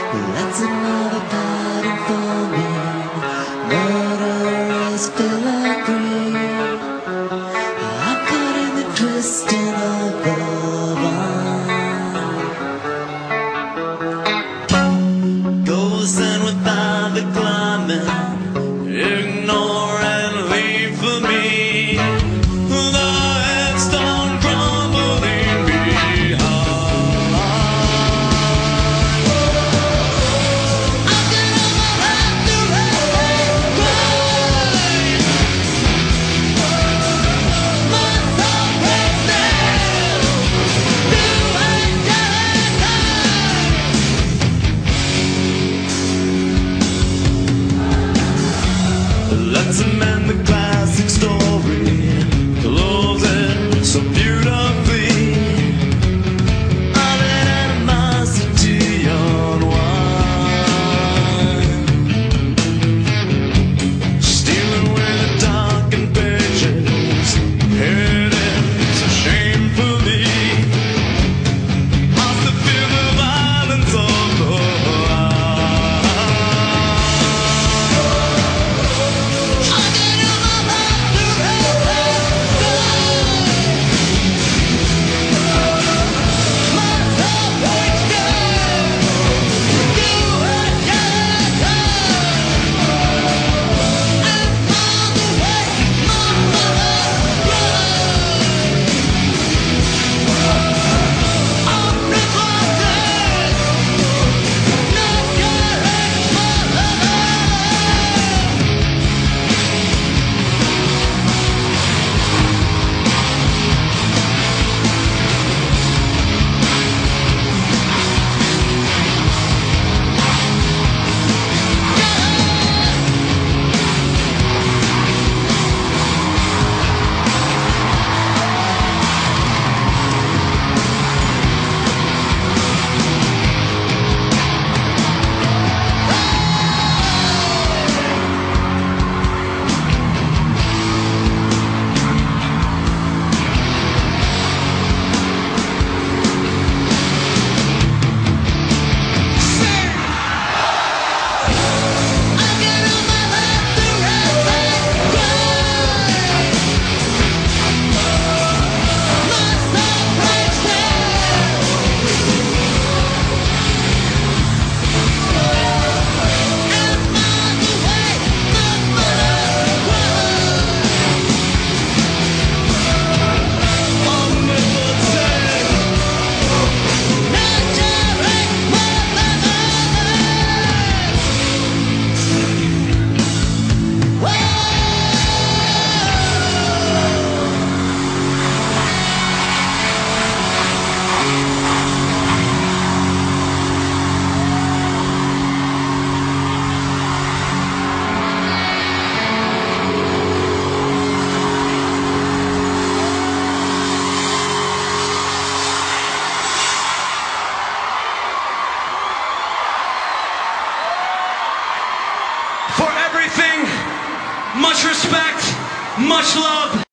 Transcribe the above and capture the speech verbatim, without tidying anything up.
That's another pattern for me. Murder is filigree. I'm caught in the twisting of the vine. Goes in without the climbing. Ignore and leave for me. The headstone crumbling behind. Let's amend the classic story, close it so beautifully. All that animosity unwind. Stealing with the darkened pages, hidden so shamefully. Off to feel the violence of the For everything, much respect, much love.